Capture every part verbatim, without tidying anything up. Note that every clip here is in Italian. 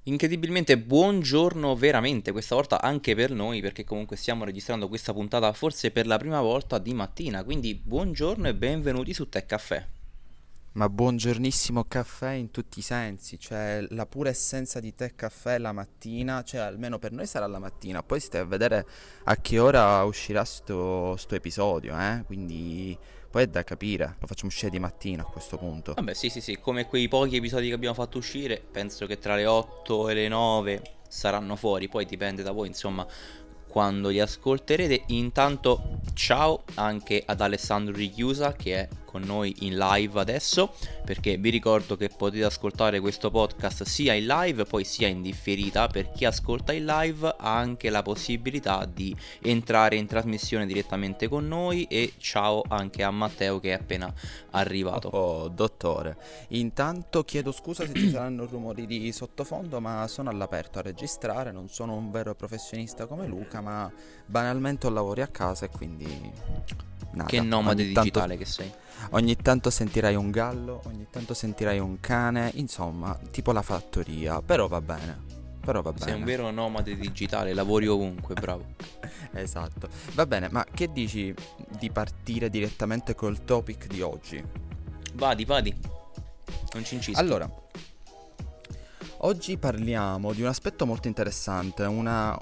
Incredibilmente buongiorno veramente, questa volta anche per noi, perché comunque stiamo registrando questa puntata forse per la prima volta di mattina, quindi buongiorno e benvenuti su Tech Caffè. Ma buongiornissimo caffè in tutti i sensi, cioè la pura essenza di tè caffè la mattina, cioè almeno per noi sarà la mattina, poi stai a vedere a che ora uscirà sto, sto episodio, eh? Quindi poi è da capire, lo facciamo uscire di mattina a questo punto. Vabbè, sì, sì, sì, come quei pochi episodi che abbiamo fatto uscire, penso che tra le otto e le nove saranno fuori, poi dipende da voi, insomma, quando li ascolterete. Intanto, ciao anche ad Alessandro Richiusa che è con noi in live adesso, perché vi ricordo che potete ascoltare questo podcast sia in live poi sia in differita. Per chi ascolta in live ha anche la possibilità di entrare in trasmissione direttamente con noi. E ciao anche a Matteo che è appena Oh, arrivato. oh, dottore, intanto chiedo scusa se ci saranno rumori di sottofondo, ma sono all'aperto a registrare, non sono un vero professionista come Luca, ma banalmente ho lavori a casa e quindi Che nada, nomade ogni tanto... digitale che sei. Ogni tanto sentirai un gallo, ogni tanto sentirai un cane, insomma, tipo la fattoria, però va bene, però va Sei un bene. vero nomade digitale, lavori ovunque, bravo. Esatto. Va bene, ma che dici di partire direttamente col topic di oggi? Vadi, vadi, non ci incischi. Allora, oggi parliamo di un aspetto molto interessante, una,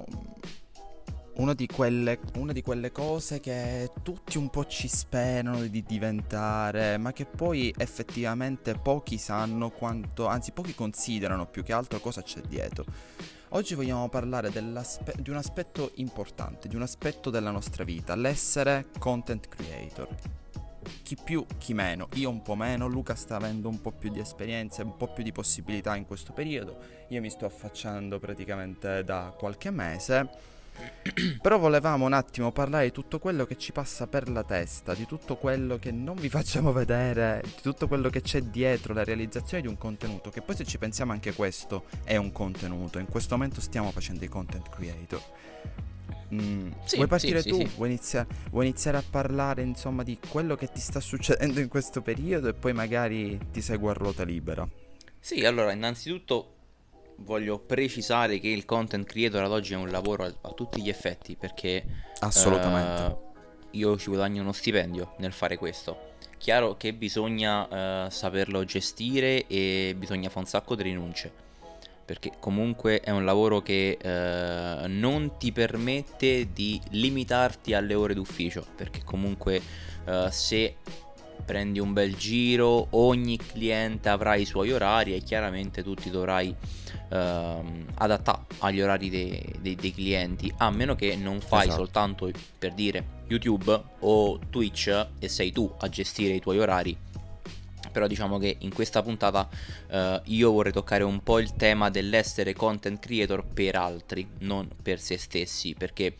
una di quelle, una di quelle cose che tutti un po' ci sperano di diventare, ma che poi effettivamente pochi sanno quanto, anzi pochi considerano più che altro cosa c'è dietro. Oggi vogliamo parlare di un aspetto importante, di un aspetto della nostra vita, l'essere content creator. Chi più, chi meno, io un po' meno, Luca sta avendo un po' più di esperienze, un po' più di possibilità in questo periodo, io mi sto affacciando praticamente da qualche mese, però volevamo un attimo parlare di tutto quello che ci passa per la testa, di tutto quello che non vi facciamo vedere, di tutto quello che c'è dietro la realizzazione di un contenuto, che poi se ci pensiamo anche questo è un contenuto, in questo momento stiamo facendo i content creator. Mm, vuoi Sì, sì, partire sì, tu? sì. Vuoi iniziare, vuoi iniziare a parlare insomma di quello che ti sta succedendo in questo periodo e poi magari ti seguo a ruota libera? Sì, allora, innanzitutto voglio precisare che il content creator ad oggi è un lavoro a, a tutti gli effetti, perché Assolutamente. eh, io ci guadagno uno stipendio nel fare questo. Chiaro che bisogna eh, saperlo gestire e bisogna fare un sacco di rinunce, perché comunque è un lavoro che eh, non ti permette di limitarti alle ore d'ufficio, perché comunque eh, se prendi un bel giro, ogni cliente avrà i suoi orari e chiaramente tu ti dovrai ehm, adattare agli orari dei, dei- dei clienti, a meno che non fai Esatto. soltanto, per dire, YouTube o Twitch e sei tu a gestire i tuoi orari. Però diciamo che in questa puntata eh, io vorrei toccare un po' il tema dell'essere content creator per altri, non per se stessi, perché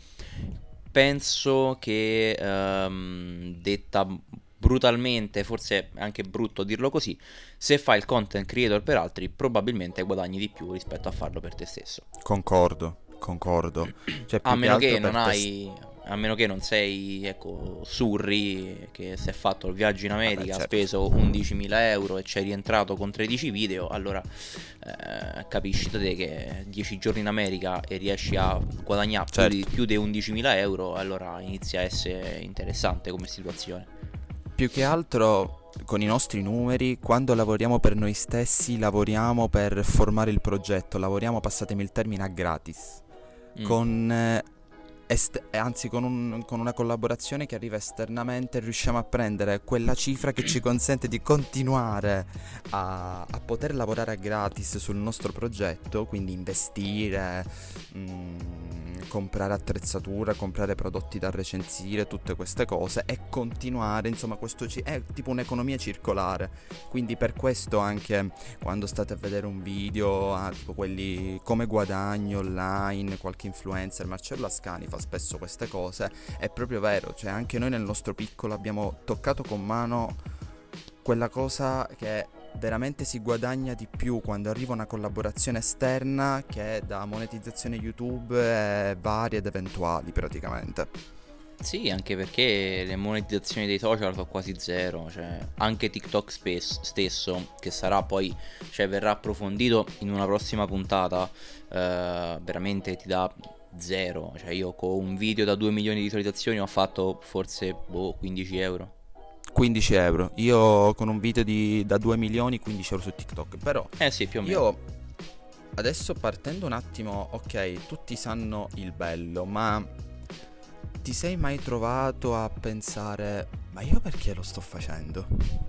penso che ehm, detta brutalmente, forse è anche brutto dirlo così, se fai il content creator per altri probabilmente guadagni di più rispetto a farlo per te stesso. Concordo, concordo. Cioè A più che meno altro che non per te... st- hai, a meno che non sei, ecco, Surri che si è fatto il viaggio in Vabbè, America, ha certo. speso undicimila euro e ci è rientrato con tredici video, allora eh, capisci te che dieci giorni in America e riesci a guadagnare più di, Certo. più di undicimila euro, allora inizia a essere interessante come situazione. Più che altro con i nostri numeri, quando lavoriamo per noi stessi, lavoriamo per formare il progetto, lavoriamo, passatemi il termine, a gratis. Mm. Con, eh, est- eh, anzi, con, un- con una collaborazione che arriva esternamente, riusciamo a prendere quella cifra che ci consente di continuare a, a poter lavorare a gratis sul nostro progetto, quindi investire, mm, comprare attrezzatura, comprare prodotti da recensire, tutte queste cose e continuare, insomma, questo ci- è tipo un'economia circolare. Quindi per questo anche quando state a vedere un video, ah, tipo quelli come guadagni online, qualche influencer, Marcello Ascani fa spesso queste cose, è proprio vero, cioè anche noi nel nostro piccolo abbiamo toccato con mano quella cosa che veramente si guadagna di più quando arriva una collaborazione esterna che da monetizzazione YouTube e varie ed eventuali praticamente. Sì, anche perché le monetizzazioni dei social sono quasi zero, cioè anche TikTok spes- stesso, che sarà poi, cioè verrà approfondito in una prossima puntata, eh, veramente ti dà zero, cioè io con un video da due milioni di visualizzazioni ho fatto forse boh, quindici euro. quindici euro. Io con un video di, da due milioni, quindici euro su TikTok. Però Eh sì, più o meno. io adesso partendo un attimo, ok, tutti sanno il bello, ma ti sei mai trovato a pensare, ma io perché lo sto facendo?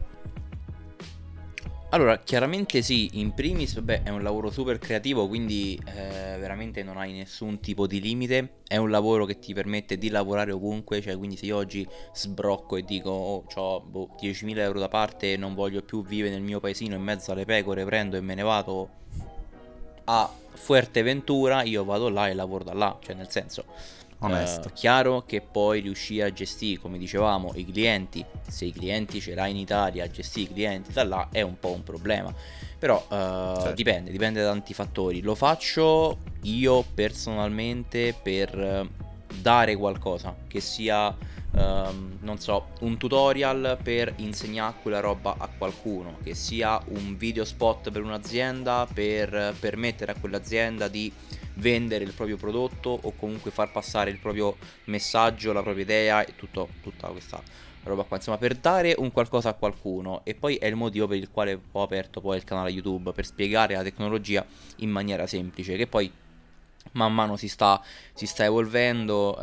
Allora, chiaramente sì, in primis, vabbè, è un lavoro super creativo, quindi eh, veramente non hai nessun tipo di limite. È un lavoro che ti permette di lavorare ovunque, cioè quindi se io oggi sbrocco e dico, oh, ho boh, diecimila euro da parte e non voglio più vivere nel mio paesino in mezzo alle pecore, prendo e me ne vado a Fuerteventura, io vado là e lavoro da là, cioè nel senso, eh, Onesto. chiaro che poi riuscire a gestire, come dicevamo, i clienti, se i clienti ce l'hai in Italia, a gestire i clienti da là è un po' un problema, però eh, Certo. dipende, dipende da tanti fattori. Lo faccio io personalmente per eh, dare qualcosa, che sia ehm, non so, un tutorial per insegnare quella roba a qualcuno, che sia un video spot per un'azienda per permettere a quell'azienda di vendere il proprio prodotto o comunque far passare il proprio messaggio, la propria idea e tutto, tutta questa roba qua, insomma, per dare un qualcosa a qualcuno. E poi è il motivo per il quale ho aperto poi il canale YouTube, per spiegare la tecnologia in maniera semplice, che poi man mano si sta, si sta evolvendo,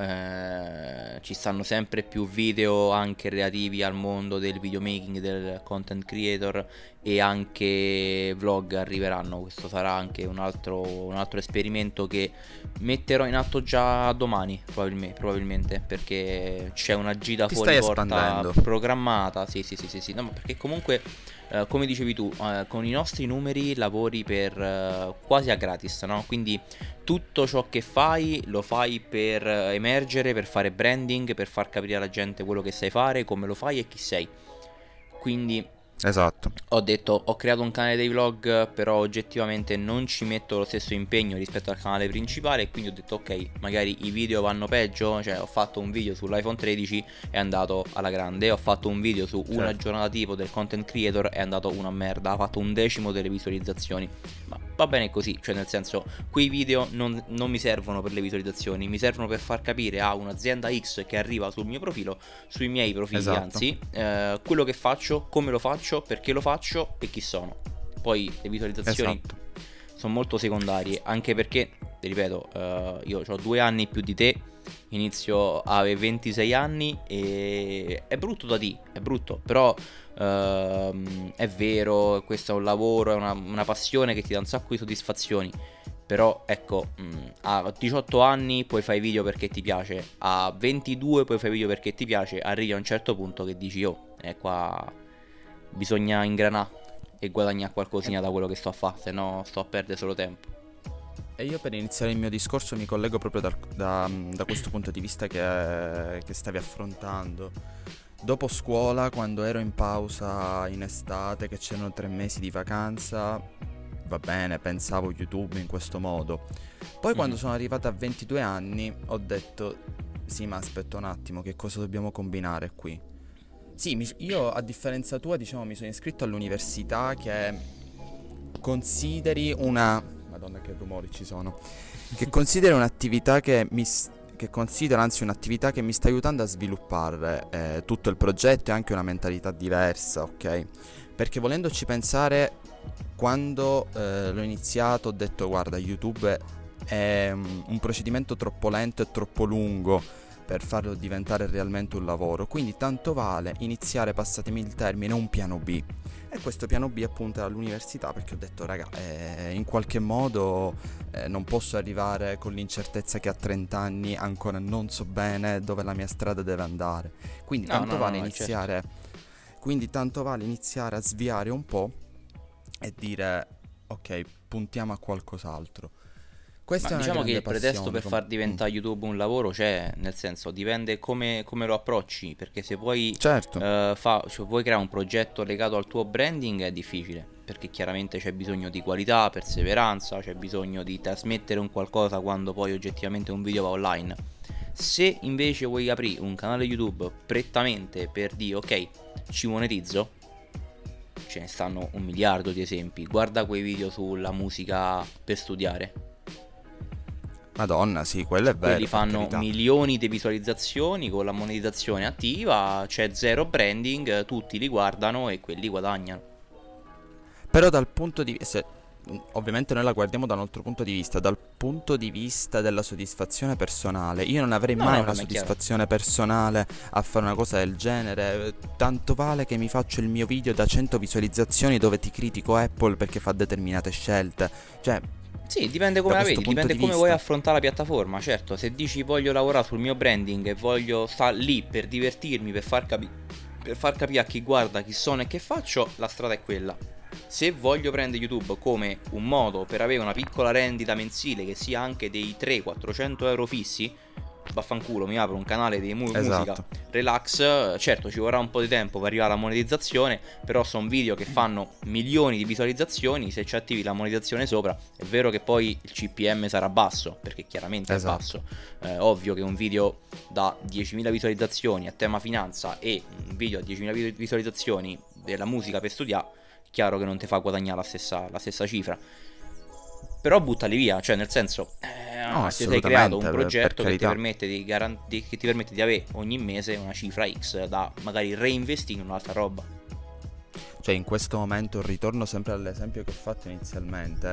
eh, ci stanno sempre più video anche relativi al mondo del videomaking, del content creator, e anche vlog arriveranno. Questo sarà anche un altro, un altro esperimento che metterò in atto già domani, probabilme- probabilmente, perché c'è una gita Ti fuori stai porta espandendo. programmata. Sì, sì, sì, sì, sì. No, ma perché comunque eh, come dicevi tu, eh, con i nostri numeri lavori per eh, quasi a gratis, no? Quindi tutto ciò che fai lo fai per eh, emergere, per fare branding, per far capire alla gente quello che sai fare, come lo fai e chi sei. Quindi Esatto. ho detto, ho creato un canale dei vlog, però oggettivamente non ci metto lo stesso impegno rispetto al canale principale, e quindi ho detto ok, magari i video vanno peggio, cioè ho fatto un video sull'iPhone tredici, è andato alla grande, ho fatto un video su una Certo. giornata tipo del content creator, è andato una merda, ha fatto un decimo delle visualizzazioni, ma va bene così, cioè nel senso, quei video non, non mi servono per le visualizzazioni, mi servono per far capire a un'azienda X che arriva sul mio profilo, sui miei profili Esatto. anzi, eh, quello che faccio, come lo faccio, perché lo faccio e chi sono. Poi le visualizzazioni Esatto. sono molto secondarie, anche perché, ti ripeto, eh, io ho due anni più di te, inizio a avere ventisei anni e è brutto da dire, è brutto, però ehm, è vero, questo è un lavoro, è una, una passione che ti dà un sacco di soddisfazioni. Però ecco, mh, a diciotto anni puoi fare video perché ti piace, a ventidue puoi fare video perché ti piace, arrivi a un certo punto che dici, oh, è qua, bisogna ingranare e guadagnare E, qualcosina da quello che sto a fare, se no sto a perdere solo tempo. e io per iniziare il mio discorso mi collego proprio dal- da, da questo punto di vista che, che stavi affrontando. Dopo scuola, quando ero in pausa in estate, che c'erano tre mesi di vacanza, va bene, pensavo YouTube in questo modo. Poi quando Mhm. sono arrivato a ventidue anni ho detto, sì, ma aspetta un attimo, che cosa dobbiamo combinare qui? Sì, mi- io a differenza tua, diciamo, mi sono iscritto all'università che consideri una... Madonna che rumori ci sono. Che consideri un'attività che mi... s- che considera anzi un'attività che mi sta aiutando a sviluppare eh, tutto il progetto e anche una mentalità diversa, ok? Perché volendoci pensare, quando eh, l'ho iniziato ho detto guarda, YouTube è um, un procedimento troppo lento e troppo lungo per farlo diventare realmente un lavoro, quindi tanto vale iniziare, passatemi il termine, un piano B. E questo piano B appunto era l'università, perché ho detto raga, eh, in qualche modo eh, non posso arrivare con l'incertezza che a trenta anni ancora non so bene dove la mia strada deve andare. Quindi No, tanto no, no, vale no, certo. iniziare, quindi tanto vale iniziare a sviare un po' e dire ok, puntiamo a qualcos'altro. Ma Questa è una diciamo che grande il pretesto passione. per com- far mm. diventare YouTube un lavoro c'è, nel senso, dipende come, come lo approcci, perché se vuoi, Certo, eh, fa, cioè, vuoi creare un progetto legato al tuo branding è difficile, perché chiaramente c'è bisogno di qualità, perseveranza, c'è bisogno di trasmettere un qualcosa quando poi oggettivamente un video va online. Se invece vuoi aprire un canale YouTube prettamente per dire ok, ci monetizzo, ce ne stanno un miliardo di esempi. Guarda quei video sulla musica per studiare. Madonna, sì, quello è vero. Quelli fanno milioni di visualizzazioni con la monetizzazione attiva, c'è zero branding, tutti li guardano e quelli guadagnano. Però dal punto di vista, ovviamente noi la guardiamo da un altro punto di vista, dal punto di vista della soddisfazione personale, io non avrei No, mai no, una ma è soddisfazione personale a fare una cosa del genere. Tanto vale che mi faccio il mio video da cento visualizzazioni dove ti critico Apple perché fa determinate scelte. Cioè, sì, dipende come da la questo vedi, punto dipende di come vista. vuoi affrontare la piattaforma. Certo, se dici voglio lavorare sul mio branding e voglio stare lì per divertirmi, per far, capi- per far capire a chi guarda chi sono e che faccio, la strada è quella. Se voglio prendere YouTube come un modo per avere una piccola rendita mensile che sia anche dei trecento quattrocento euro fissi, vaffanculo, mi apro un canale di mu- Esatto. musica relax. Certo, ci vorrà un po' di tempo per arrivare alla monetizzazione, però sono video che fanno milioni di visualizzazioni. Se ci attivi la monetizzazione sopra, è vero che poi il C P M sarà basso, perché chiaramente Esatto. è basso. Eh, ovvio che un video da diecimila visualizzazioni a tema finanza e un video a diecimila vi- visualizzazioni della musica per studiare, chiaro che non ti fa guadagnare la stessa, la stessa cifra. Però buttali via, cioè nel senso, eh, No, ti sei creato un assolutamente, per- progetto per che ti, carità. permette di garan- di- che ti permette di avere ogni mese una cifra X da magari reinvestire in un'altra roba. Cioè, in questo momento ritorno sempre all'esempio che ho fatto inizialmente.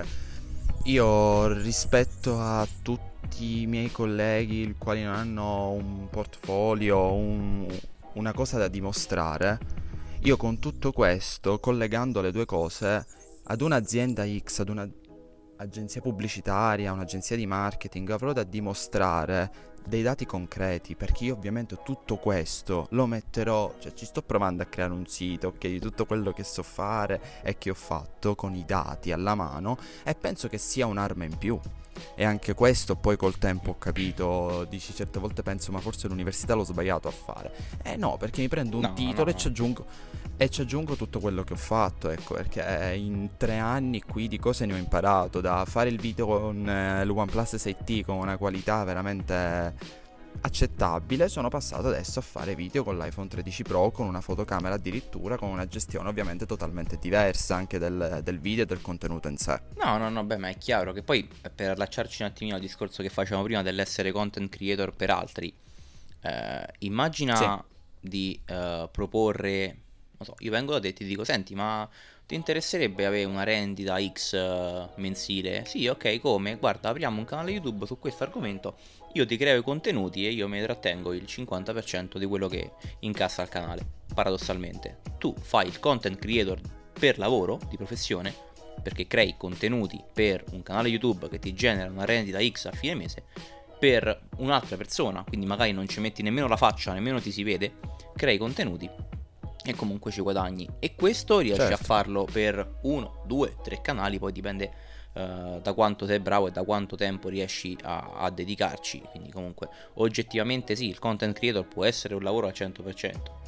Io rispetto a tutti i miei colleghi i quali non hanno un portfolio, un- una cosa da dimostrare, io con tutto questo, collegando le due cose, ad un'azienda X, ad un'agenzia pubblicitaria, un'agenzia di marketing, avrò da dimostrare dei dati concreti, perché io ovviamente tutto questo lo metterò, cioè ci sto provando a creare un sito, ok, di tutto quello che so fare e che ho fatto con i dati alla mano, e penso che sia un'arma in più. E anche questo poi col tempo ho capito, dici certe volte penso ma forse l'università l'ho sbagliato a fare. Eh no, perché mi prendo un No, titolo no, e no. ci aggiungo e ci aggiungo tutto quello che ho fatto, ecco, perché in tre anni qui di cose ne ho imparato, da fare il video con eh, l'OnePlus sei T con una qualità veramente accettabile, sono passato adesso a fare video con l'iPhone tredici Pro, con una fotocamera addirittura, con una gestione ovviamente totalmente diversa anche del, del video e del contenuto in sé. No, no, no, beh, ma è chiaro che poi, eh, per allacciarci un attimino al discorso che facevamo prima dell'essere content creator per altri, eh, immagina di eh, proporre, non so, io vengo da te e ti dico, senti, ma ti interesserebbe avere una rendita X eh, mensile? Sì, ok, come? Guarda, apriamo un canale YouTube su questo argomento, io ti creo i contenuti e io mi trattengo il cinquanta per cento di quello che incassa il canale. Paradossalmente, tu fai il content creator per lavoro, di professione, perché crei contenuti per un canale YouTube che ti genera una rendita X a fine mese, per un'altra persona, quindi magari non ci metti nemmeno la faccia, nemmeno ti si vede, crei contenuti e comunque ci guadagni. E questo riesci Certo. a farlo per uno, due, tre canali, poi dipende uh, da quanto sei bravo e da quanto tempo riesci a, a dedicarci. Quindi comunque oggettivamente sì, il content creator può essere un lavoro al cento per cento.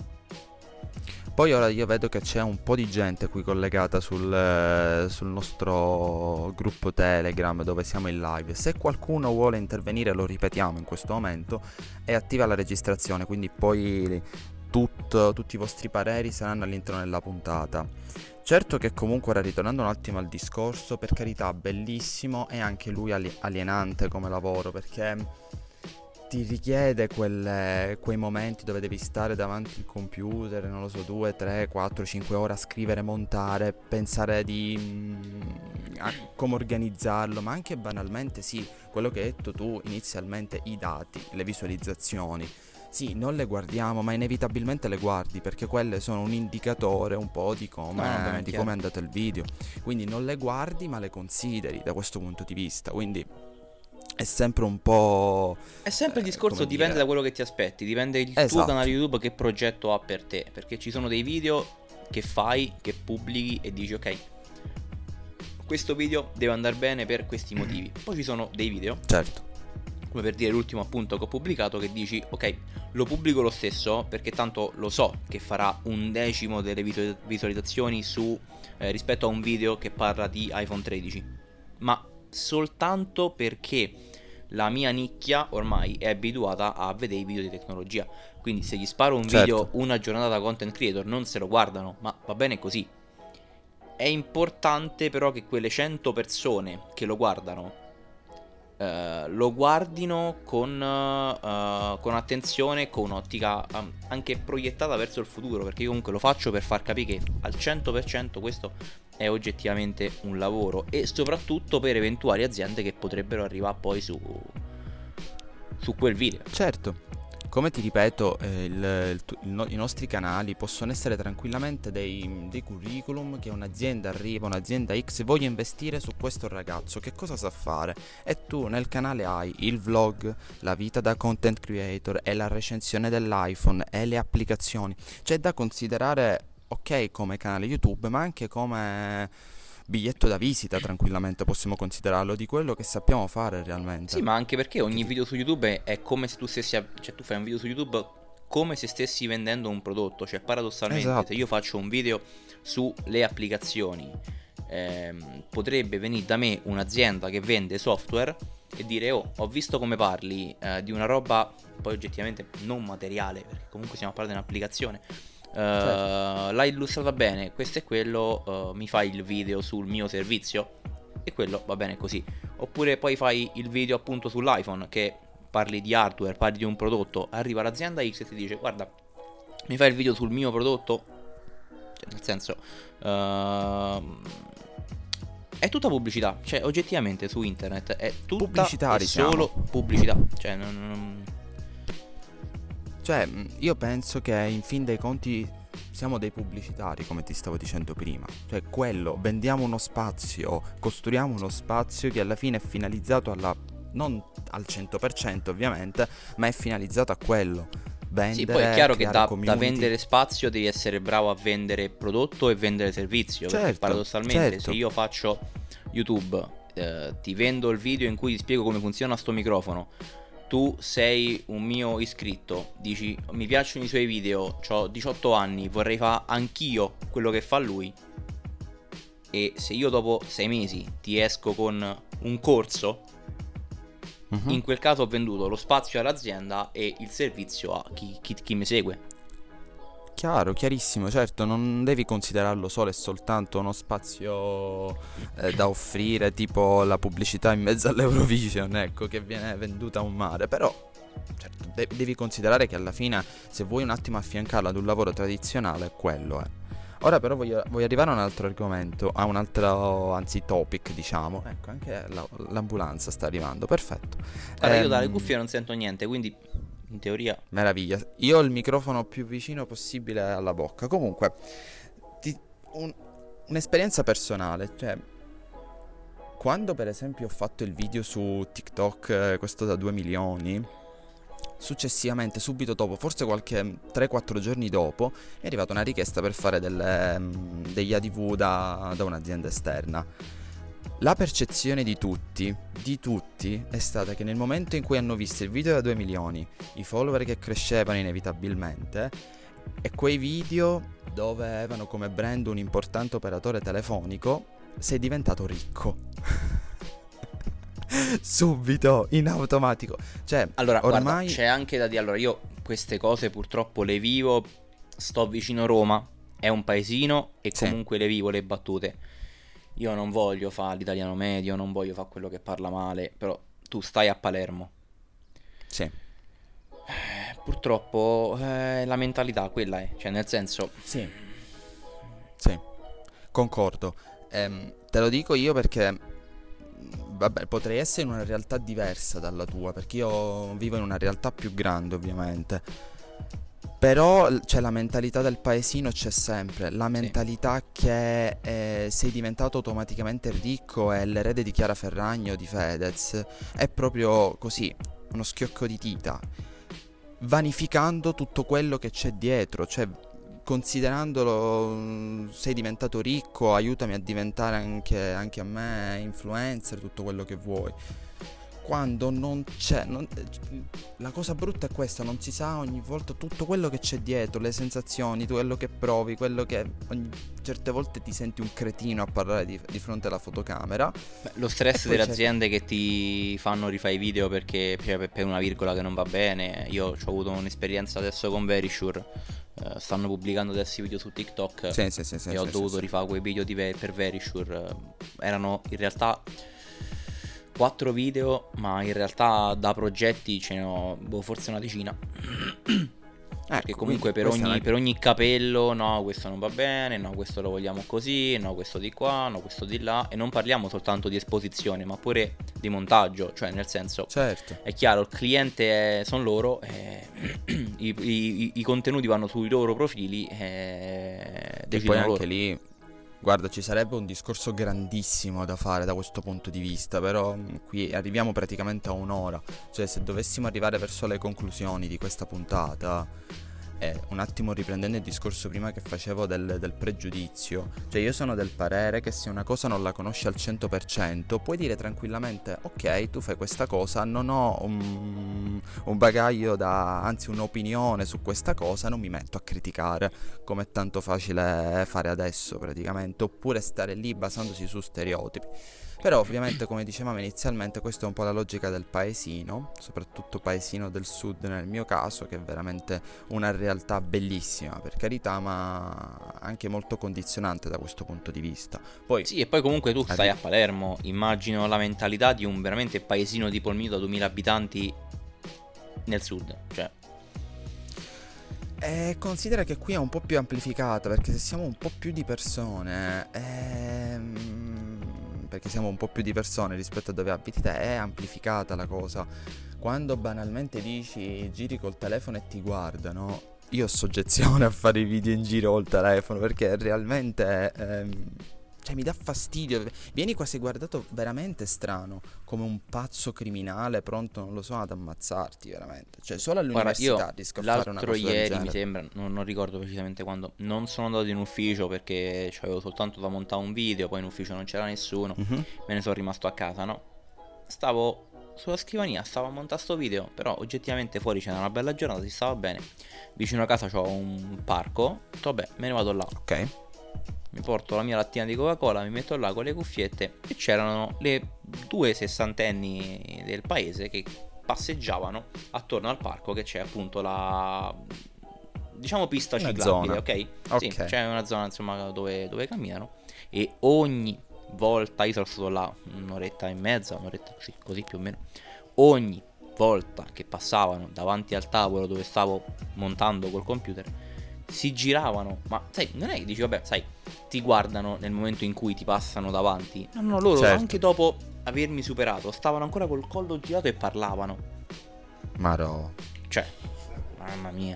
Poi ora io vedo che c'è un po' di gente qui collegata sul, eh, sul nostro gruppo Telegram dove siamo in live. Se qualcuno vuole intervenire, lo ripetiamo in questo momento, è attiva la registrazione, quindi poi tutto, tutti i vostri pareri saranno all'interno della puntata. Certo che comunque, ora ritornando un attimo al discorso, per carità, bellissimo e anche lui ali- alienante come lavoro, perché ti richiede quelle, quei momenti dove devi stare davanti al computer, non lo so, due, tre, quattro, cinque ore a scrivere, montare, pensare di mm, a come organizzarlo, ma anche banalmente sì, quello che hai detto tu inizialmente, i dati, le visualizzazioni. Sì, non le guardiamo, ma inevitabilmente le guardi, perché quelle sono un indicatore un po' di come, No, vabbè, è di chiaro. come è andato il video. Quindi non le guardi, ma le consideri da questo punto di vista. Quindi è sempre un po'... È sempre il eh, discorso, come dipende dire- da quello che ti aspetti, dipende il tuo Esatto. canale YouTube che progetto ha per te, perché ci sono dei video che fai, che pubblichi e dici ok, questo video deve andare bene per questi motivi. Poi ci sono dei video Certo. come per dire l'ultimo appunto che ho pubblicato, che dici ok, lo pubblico lo stesso perché tanto lo so che farà un decimo delle visualizzazioni su eh, rispetto a un video che parla di iPhone tredici, ma soltanto perché la mia nicchia ormai è abituata a vedere i video di tecnologia. Quindi se gli sparo un Certo. video una giornata da content creator non se lo guardano, ma va bene così. È importante però che quelle cento persone che lo guardano Uh, lo guardino con, uh, con attenzione, con ottica um, anche proiettata verso il futuro, perché io comunque lo faccio per far capire che al cento per cento questo è oggettivamente un lavoro, e soprattutto per eventuali aziende che potrebbero arrivare poi su, su quel video. Certo. Come ti ripeto, eh, il, il, il no, i nostri canali possono essere tranquillamente dei, dei curriculum che un'azienda arriva, un'azienda X voglia investire su questo ragazzo, che cosa sa fare? E tu nel canale hai il vlog, la vita da content creator e la recensione dell'iPhone e le applicazioni. C'è da considerare, ok, come canale YouTube, ma anche come biglietto da visita, tranquillamente possiamo considerarlo, di quello che sappiamo fare realmente. Sì, ma anche perché ogni video su YouTube è come se tu stessi a... cioè tu fai un video su YouTube come se stessi vendendo un prodotto. Cioè paradossalmente, esatto, se io faccio un video sulle applicazioni, ehm, potrebbe venire da me un'azienda che vende software e dire oh, ho visto come parli eh, di una roba poi oggettivamente non materiale, perché comunque stiamo parlando di un'applicazione. Uh, certo. L'hai illustrata bene, questo è quello, uh, mi fai il video sul mio servizio, e quello va bene così. Oppure poi fai il video appunto sull'iPhone, che parli di hardware, parli di un prodotto, arriva l'azienda X e ti dice guarda, mi fai il video sul mio prodotto, cioè, nel senso uh, è tutta pubblicità, cioè oggettivamente su internet è tutta pubblicitari, e solo siamo. pubblicità, cioè non, non... Cioè, io penso che in fin dei conti siamo dei pubblicitari, come ti stavo dicendo prima. Cioè, quello, vendiamo uno spazio, costruiamo uno spazio che alla fine è finalizzato alla... non al cento per cento ovviamente, ma è finalizzato a quello. Vendere, sì, poi è chiaro che da, da vendere spazio devi essere bravo a vendere prodotto e vendere servizio. Certo, perché paradossalmente certo. se io faccio YouTube, eh, ti vendo il video in cui ti spiego come funziona sto microfono, tu sei un mio iscritto, dici mi piacciono i suoi video, ho diciotto anni, vorrei fare anch'io quello che fa lui, e se io dopo sei mesi ti esco con un corso, uh-huh. in quel caso ho venduto lo spazio all'azienda e il servizio a chi, chi, chi mi segue. Chiaro, chiarissimo, certo, non devi considerarlo solo e soltanto uno spazio eh, da offrire, tipo la pubblicità in mezzo all'Eurovision, ecco, che viene venduta a un mare, però certo, de- devi considerare che alla fine, se vuoi un attimo affiancarla ad un lavoro tradizionale, quello è. Ora però voglio, voglio arrivare a un altro argomento, a un altro, anzi topic, diciamo. Ecco, anche la, l'ambulanza sta arrivando, perfetto. Guarda, ehm, io dalle cuffie non sento niente, quindi in teoria... Meraviglia. Io ho il microfono più vicino possibile alla bocca. Comunque, ti, un, un'esperienza personale. Cioè, quando per esempio ho fatto il video su TikTok, eh, questo da due milioni, successivamente, subito dopo, forse qualche tre quattro giorni dopo, è arrivata una richiesta per fare delle, degli A D V da, da un'azienda esterna. La percezione di tutti, di tutti, è stata che nel momento in cui hanno visto il video da due milioni, i follower che crescevano inevitabilmente, e quei video dove avevano come brand un importante operatore telefonico, sei diventato ricco. Subito, in automatico. Cioè, allora, ormai... guarda, c'è anche da dire, allora io queste cose purtroppo le vivo, sto vicino Roma, è un paesino e Sì. comunque le vivo le battute. Io non voglio fare l'italiano medio, non voglio fare quello che parla male, però tu stai a Palermo. Sì. Eh, purtroppo eh, la mentalità quella è, cioè nel senso... Sì. Sì, concordo. Ehm, te lo dico io perché, vabbè, potrei essere in una realtà diversa dalla tua, perché io vivo in una realtà più grande, ovviamente. Però c'è la mentalità del paesino, c'è sempre la mentalità sì. che eh, sei diventato automaticamente ricco e l'erede di Chiara Ferragni o di Fedez. È proprio così, uno schiocco di dita, vanificando tutto quello che c'è dietro. Cioè, considerandolo, sei diventato ricco, aiutami a diventare anche, anche a me influencer, tutto quello che vuoi. quando non c'è non, la cosa brutta è questa, non si sa ogni volta tutto quello che c'è dietro, le sensazioni, quello che provi, quello che ogni, certe volte ti senti un cretino a parlare di, di fronte alla fotocamera. Beh, lo stress poi delle c'è- aziende che ti fanno rifare i video perché cioè, per per una virgola che non va bene. Io ho avuto un'esperienza adesso con Verisure. Eh, stanno pubblicando adesso i video su TikTok Sì, sì, sì, sì, e ho sì, dovuto sì, sì. rifare quei video di Ve- per Verisure. Eh, erano in realtà quattro video, ma in realtà da progetti ce ne ho boh, forse una decina. Perché Ecco, comunque quindi per questa è ogni, una... per ogni capello, no, questo non va bene, no, questo lo vogliamo così, no, questo di qua, no, questo di là. E non parliamo soltanto di esposizione, ma pure di montaggio. Cioè, nel senso, Certo. è chiaro, il cliente sono loro, e i, i- i contenuti vanno sui loro profili e E poi decidono anche loro. lì, guarda, ci sarebbe un discorso grandissimo da fare da questo punto di vista, però mh, qui arriviamo praticamente a un'ora. Cioè, se dovessimo arrivare verso le conclusioni di questa puntata, eh, un attimo riprendendo il discorso prima che facevo del, del pregiudizio, cioè io sono del parere che se una cosa non la conosci al cento per cento, puoi dire tranquillamente, ok, tu fai questa cosa, non ho un, un bagaglio da, anzi un'opinione su questa cosa, non mi metto a criticare come è tanto facile fare adesso praticamente, oppure stare lì basandosi su stereotipi. Però ovviamente, come dicevamo inizialmente, questa è un po' la logica del paesino, soprattutto paesino del sud nel mio caso, che è veramente una realtà bellissima, per carità, ma anche molto condizionante da questo punto di vista. Poi Sì, e poi comunque tu stai arri- a Palermo, immagino la mentalità di un veramente paesino tipo il mio da duemila abitanti nel sud. Cioè, Eh, considera che qui è un po' più amplificata, perché se siamo un po' più di persone, ehm, perché siamo un po' più di persone rispetto a dove abiti te, è amplificata la cosa. Quando banalmente dici giri col telefono e ti guardano, io ho soggezione a fare i video in giro col telefono, perché realmente ehm, cioè mi dà fastidio, vieni quasi guardato veramente strano, come un pazzo criminale pronto, non lo so, ad ammazzarti veramente. Cioè solo guarda, io all'università riesco a fare una l'altro cosa del ieri mi genere. sembra, non, non ricordo precisamente quando, non sono andato in ufficio perché avevo soltanto da montare un video, poi in ufficio non c'era nessuno, Mhm. me ne sono rimasto a casa, no? Stavo sulla scrivania, stavo a montare sto video, però oggettivamente fuori c'era una bella giornata, si stava bene. Vicino a casa c'ho un parco, ho detto, vabbè, me ne vado là. Ok. Mi porto la mia lattina di Coca-Cola, mi metto là con le cuffiette e c'erano le due sessantenni del paese che passeggiavano attorno al parco, che c'è appunto la, diciamo, pista Una ciclabile, zona. ok? Sì, Ok. c'è una zona insomma dove, dove camminano e ogni volta, io sono stato là un'oretta e mezza, un'oretta così, così più o meno, ogni volta che passavano davanti al tavolo dove stavo montando col computer si giravano, ma sai, non è che dici vabbè, sai, ti guardano nel momento in cui ti passano davanti. No, no, loro Certo. anche dopo avermi superato stavano ancora col collo girato e parlavano. Maro. Cioè, mamma mia.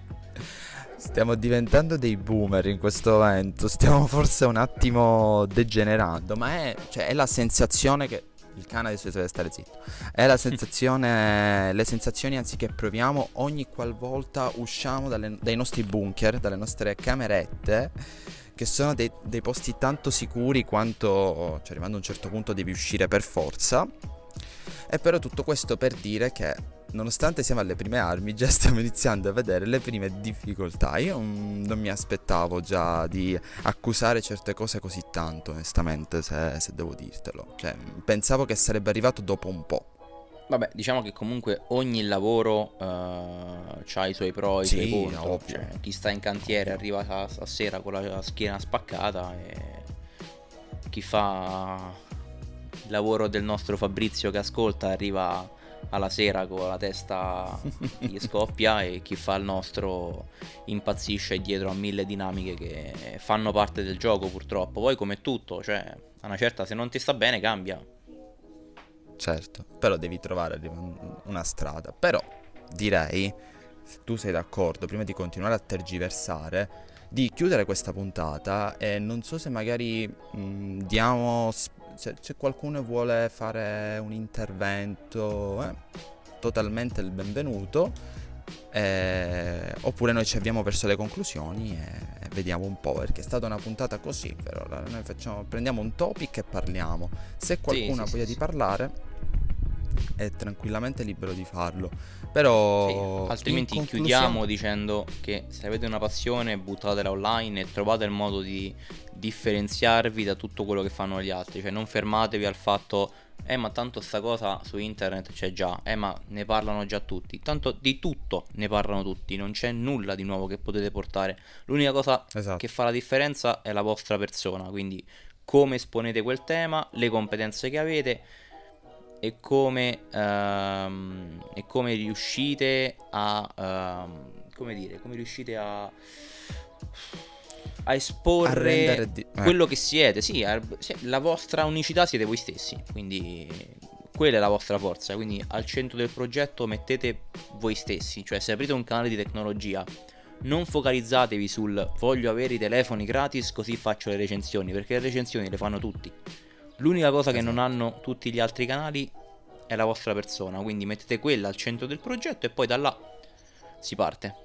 Stiamo diventando dei boomer in questo momento. Stiamo forse un attimo degenerando. Ma è, cioè, è la sensazione che. Il cane adesso deve stare zitto. È la sensazione. Le sensazioni anzi che proviamo ogni qualvolta usciamo dalle- dai nostri bunker, dalle nostre camerette, che sono dei, dei posti tanto sicuri quanto, cioè, arrivando a un certo punto devi uscire per forza. E però tutto questo per dire che, nonostante siamo alle prime armi, già stiamo iniziando a vedere le prime difficoltà. Io mm, non mi aspettavo già di accusare certe cose così tanto, onestamente, se, se devo dirtelo. Cioè, pensavo che sarebbe arrivato dopo un po'. Vabbè, diciamo che comunque ogni lavoro eh, ha i suoi pro e i Sì, suoi contro. ovvio. Cioè, chi sta in cantiere arriva a, a sera con la schiena spaccata e chi fa il lavoro del nostro Fabrizio che ascolta arriva alla sera con la testa gli scoppia e chi fa il nostro impazzisce dietro a mille dinamiche che fanno parte del gioco purtroppo. Poi come tutto, cioè a una certa se non ti sta bene cambia. Certo, però devi trovare un- una strada. Però direi, se tu sei d'accordo, prima di continuare a tergiversare, di chiudere questa puntata e non so se magari mh, diamo, s- se c'è qualcuno che vuole fare un intervento, eh, totalmente il benvenuto, eh, oppure noi ci avviamo verso le conclusioni e, e vediamo un po', perché è stata una puntata così, per ora noi facciamo, prendiamo un topic e parliamo. Se qualcuno sì, ha sì, voglia sì. di parlare, è tranquillamente libero di farlo. Sì, Però altrimenti in chiudiamo conclusione, dicendo che se avete una passione buttatela online e trovate il modo di differenziarvi da tutto quello che fanno gli altri, cioè non fermatevi al fatto eh ma tanto sta cosa su internet c'è già, eh ma ne parlano già tutti, tanto di tutto ne parlano tutti, non c'è nulla di nuovo che potete portare, l'unica cosa che esatto. fa la differenza è la vostra persona, quindi come esponete quel tema, le competenze che avete e come, ehm, e come riuscite a, ehm, come dire, come riuscite a, a A rendere esporre di... eh, quello che siete. Sì, a- sì, la vostra unicità siete voi stessi, quindi quella è la vostra forza. Quindi al centro del progetto mettete voi stessi, cioè se aprite un canale di tecnologia, non focalizzatevi sul voglio avere i telefoni gratis così faccio le recensioni, perché le recensioni le fanno tutti. L'unica cosa che non esatto. hanno tutti gli altri canali è la vostra persona, quindi mettete quella al centro del progetto e poi da là si parte.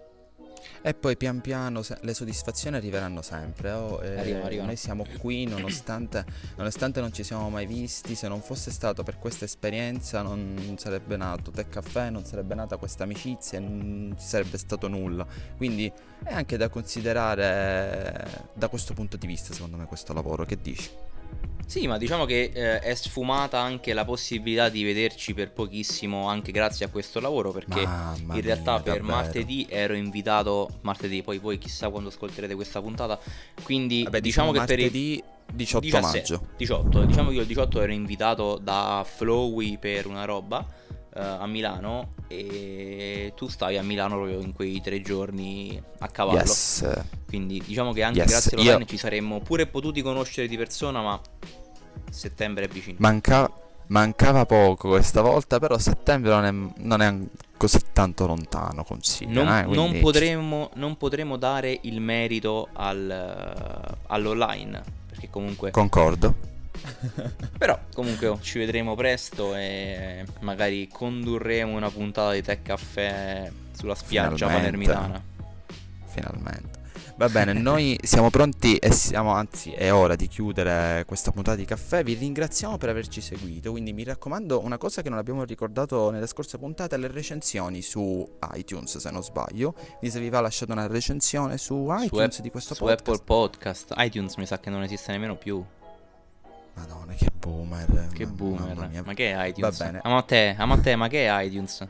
E poi pian piano se- le soddisfazioni arriveranno sempre. Oh, Arrivano, eh, arrivano. noi siamo qui nonostante, nonostante non ci siamo mai visti. Se non fosse stato per questa esperienza non sarebbe nato Tech Caffè, non sarebbe nata questa amicizia, e non ci sarebbe stato nulla. Quindi è anche da considerare eh, da questo punto di vista, secondo me, questo lavoro. Che dici? Sì, ma diciamo che eh, è sfumata anche la possibilità di vederci per pochissimo anche grazie a questo lavoro, perché Mamma in realtà mia, per davvero. martedì ero invitato, martedì, poi voi chissà quando ascolterete questa puntata, quindi Vabbè, diciamo diciamo che per il martedì diciotto diciassette, maggio. diciotto, diciamo che io il diciotto ero invitato da Flowy per una roba eh, a Milano e tu stai a Milano proprio in quei tre giorni a cavallo. Yes, Quindi diciamo che anche yes. grazie Io all'online ci saremmo pure potuti conoscere di persona, ma settembre è vicino. Manca- mancava poco questa volta, però settembre non è, non è così tanto lontano, Non, considera, eh? non Quindi ci- potremmo, non potremo dare il merito al, all'online, perché comunque... concordo. Però comunque oh, ci vedremo presto e magari condurremo una puntata di Tech Caffè sulla spiaggia Finalmente, palermitana. finalmente. Va bene, noi siamo pronti e siamo, anzi, è ora di chiudere questa puntata di caffè. Vi ringraziamo per averci seguito. Quindi mi raccomando, una cosa che non abbiamo ricordato nelle scorse puntate: le recensioni su iTunes, se non sbaglio. Quindi se vi va, lasciate una recensione su Su, iTunes App- di questo su Apple podcast. Podcast, iTunes mi sa che non esiste nemmeno più. Madonna, che boomer. Che ma- boomer. Mamma mia. Ma che è Va iTunes? bene. Ah, ma te, ah, ma te, ma che è iTunes?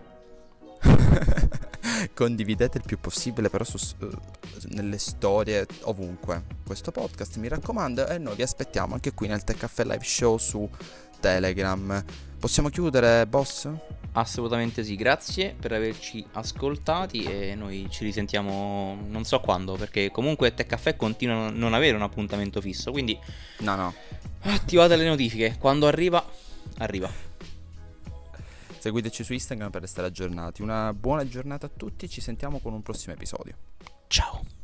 Condividete il più possibile però su, eh, nelle storie ovunque questo podcast, mi raccomando, e noi vi aspettiamo anche qui nel Tech Caffè Live Show su Telegram. Possiamo chiudere, boss? Assolutamente sì, grazie per averci ascoltati e noi ci risentiamo non so quando, perché comunque Tech Caffè continua a non avere un appuntamento fisso, quindi No, no. attivate le notifiche, quando arriva, arriva. Seguiteci su Instagram per restare aggiornati. Una buona giornata a tutti, ci sentiamo con un prossimo episodio. Ciao.